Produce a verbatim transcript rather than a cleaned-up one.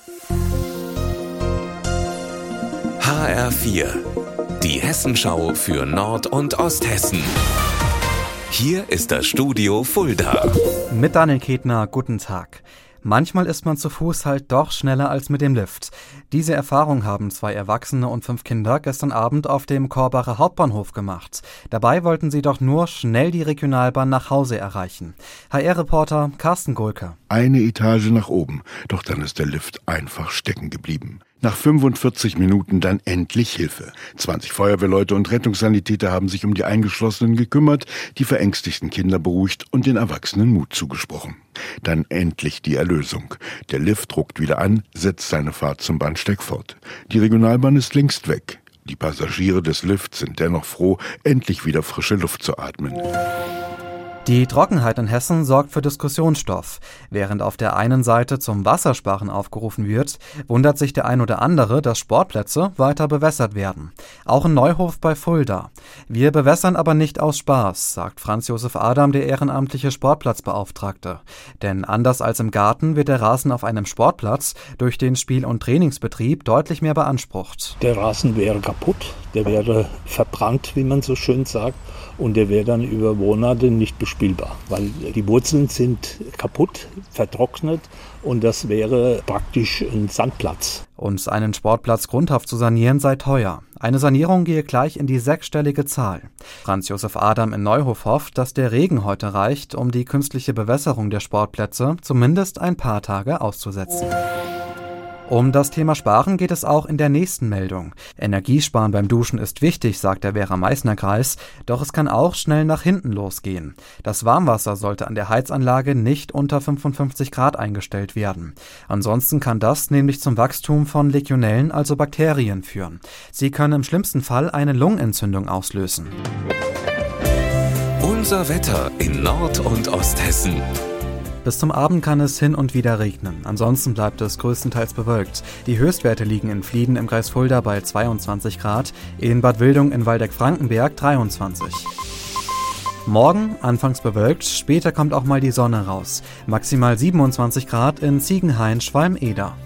H R vier, die Hessenschau für Nord- und Osthessen. Hier ist das Studio Fulda. Mit Daniel Ketner, guten Tag. Manchmal ist man zu Fuß halt doch schneller als mit dem Lift. Diese Erfahrung haben zwei Erwachsene und fünf Kinder gestern Abend auf dem Korbacher Hauptbahnhof gemacht. Dabei wollten sie doch nur schnell die Regionalbahn nach Hause erreichen. H R-Reporter Carsten Gulke. Eine Etage nach oben, doch dann ist der Lift einfach stecken geblieben. Nach fünfundvierzig Minuten dann endlich Hilfe. zwanzig Feuerwehrleute und Rettungssanitäter haben sich um die Eingeschlossenen gekümmert, die verängstigten Kinder beruhigt und den Erwachsenen Mut zugesprochen. Dann endlich die Erlösung. Der Lift ruckt wieder an, setzt seine Fahrt zum Bahnsteig fort. Die Regionalbahn ist längst weg. Die Passagiere des Lifts sind dennoch froh, endlich wieder frische Luft zu atmen. Die Trockenheit in Hessen sorgt für Diskussionsstoff. Während auf der einen Seite zum Wassersparen aufgerufen wird, wundert sich der ein oder andere, dass Sportplätze weiter bewässert werden. Auch in Neuhof bei Fulda. Wir bewässern aber nicht aus Spaß, sagt Franz Josef Adam, der ehrenamtliche Sportplatzbeauftragte. Denn anders als im Garten wird der Rasen auf einem Sportplatz durch den Spiel- und Trainingsbetrieb deutlich mehr beansprucht. Der Rasen wäre kaputt, der wäre verbrannt, wie man so schön sagt. Und der wäre dann über Monate nicht bespielbar, weil die Wurzeln sind kaputt, vertrocknet und das wäre praktisch ein Sandplatz. Und einen Sportplatz grundhaft zu sanieren sei teuer. Eine Sanierung gehe gleich in die sechsstellige Zahl. Franz Josef Adam in Neuhof hofft, dass der Regen heute reicht, um die künstliche Bewässerung der Sportplätze zumindest ein paar Tage auszusetzen. Um das Thema Sparen geht es auch in der nächsten Meldung. Energiesparen beim Duschen ist wichtig, sagt der Werra-Meißner-Kreis, doch es kann auch schnell nach hinten losgehen. Das Warmwasser sollte an der Heizanlage nicht unter fünfundfünfzig Grad eingestellt werden. Ansonsten kann das nämlich zum Wachstum von Legionellen, also Bakterien, führen. Sie können im schlimmsten Fall eine Lungenentzündung auslösen. Unser Wetter in Nord- und Osthessen. Bis zum Abend kann es hin und wieder regnen. Ansonsten bleibt es größtenteils bewölkt. Die Höchstwerte liegen in Flieden im Kreis Fulda bei zweiundzwanzig Grad, in Bad Wildung in Waldeck-Frankenberg dreiundzwanzig. Morgen anfangs bewölkt, später kommt auch mal die Sonne raus. Maximal siebenundzwanzig Grad in Ziegenhain-Schwalm-Eder.